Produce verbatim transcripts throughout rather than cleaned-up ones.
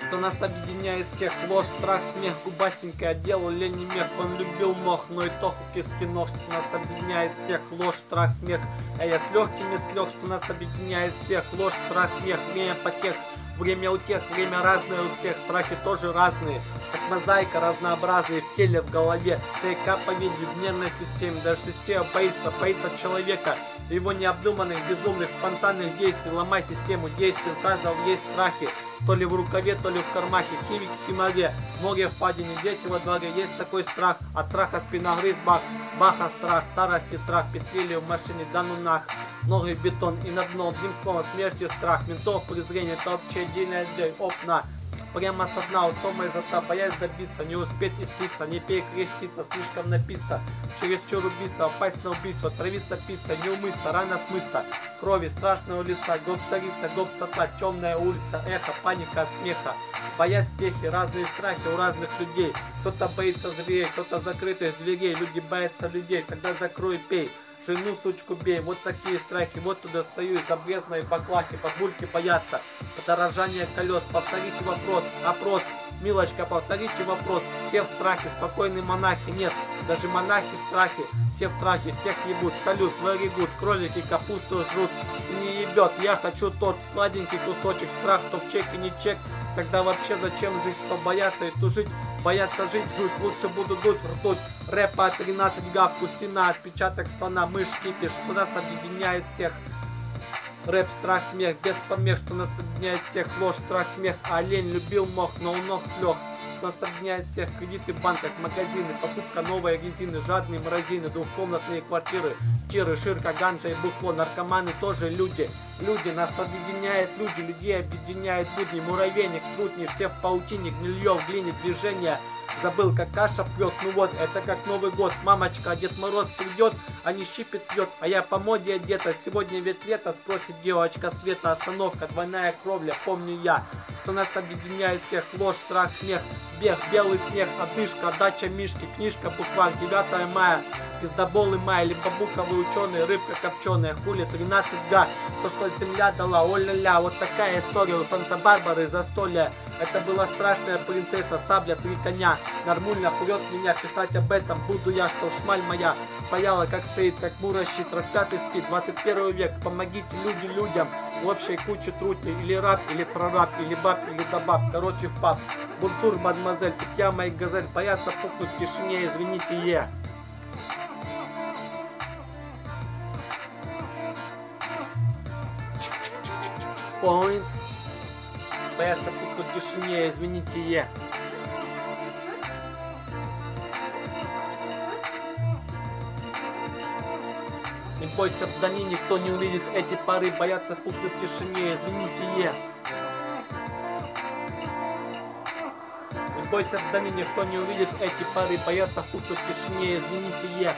Что нас объединяет всех: ложь, страх, смех, губастенькая делал лень и мех. Он любил мох, но и тоху кистиног. Что нас объединяет всех: ложь, страх, смех. А я с легкими слег. Что нас объединяет всех: ложь, страх, смех, время потех. Время утех, время разное у всех, страхи тоже разные, как мозаика разнообразные в теле, в голове, ТК по виде, в нервной системе. Даже система боится, боится человека, его необдуманных, безумных, спонтанных действий. Ломай систему действий, у каждого есть страхи, то ли в рукаве, то ли в кармахе. Химики в химаре, море в падине, дети во дворе. Есть такой страх, от траха спиногрыз бах, баха страх, старости страх, петлили в машине, да ну нах. Ноги в бетон и на дно, одним словом, смерти страх, ментов презрение, это вообще отдельная дверь, окна. Прямо со дна, у сома изота, боясь добиться, не успеть испиться, не перекреститься, слишком напиться, чересчур убиться, опасть на убийцу, отравиться пицца, не умыться, рано смыться, крови, страшного лица, гоп царица, гоп цата, темная улица, эхо, паника от смеха, боясь пехи, разные страхи у разных людей, кто-то боится зверей, кто-то закрытых дверей, люди боятся людей, тогда закрой, пей. Жену, сучку бей, вот такие страхи, вот туда стою из обрезанной баклахи, бабульки боятся, подорожание колес, повторите вопрос, опрос, милочка, повторите вопрос, все в страхе, спокойные монахи, нет, даже монахи в страхе, все в трахе, всех ебут, салют, very good, кролики капусту жрут, и не ебет, я хочу тот сладенький кусочек, страх, что в чеке не чек, тогда вообще зачем жить, что бояться и тужить, бояться жить, жуть, лучше буду дуть, ртуть, рэпа тринадцать гавку, стена, отпечаток слона, мышь, кипиш, что нас объединяет всех. Рэп, страх, смех, без помех, что нас объединяет всех. Ложь, страх, смех, а олень любил мох, но у ног слег. Что нас объединяет всех: кредиты в банках, магазины, покупка новой резины, жадные морозины, двухкомнатные квартиры, тиры, ширка, ганджа и бухло, наркоманы тоже люди. Люди, нас объединяет люди, людей объединяет будни, муравейник, трутни, все в паутине, гнилье в глине, движения. Забыл, как каша пьет, ну вот, это как Новый год. Мамочка, а Дед Мороз придет, а не щипет пьет, а я по моде одета. Сегодня ведь лето, спросит девочка Света. Остановка, двойная кровля, помню я. Что нас объединяет всех: ложь, страх, смех, бег, белый снег, одышка, дача Мишки, книжка, букварь, девятое мая, пиздоболы мая, либо буковые ученые, рыбка копченая, хули тринадцать га, то, что земля дала, о-ля-ля. Вот такая история у Санта-Барбары застолья. Это была страшная принцесса, сабля, три коня. Нормально прет меня писать об этом, буду я, что шмаль моя стояла, как стоит, как мура щит, распятый спит. Двадцать первый век, помогите люди людям, в общей куче трутни, или раб, или прораб, или баб, или добаб, короче в паб. Бонжур, мадемуазель, питья моих газель, боятся пукнуть в тишине, извините, е. Point. Боятся пукнуть в тишине, извините, е. Не бойся, в Дани никто не увидит эти пары, боятся пукнуть в тишине, извините, е. Не бойся, в Дани никто не увидит эти пары, боятся пукнуть в тишине, извините, е.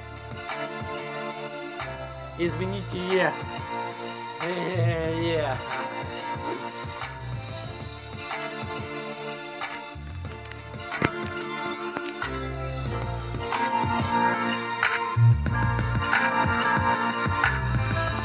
Извините, е. Е-е-е.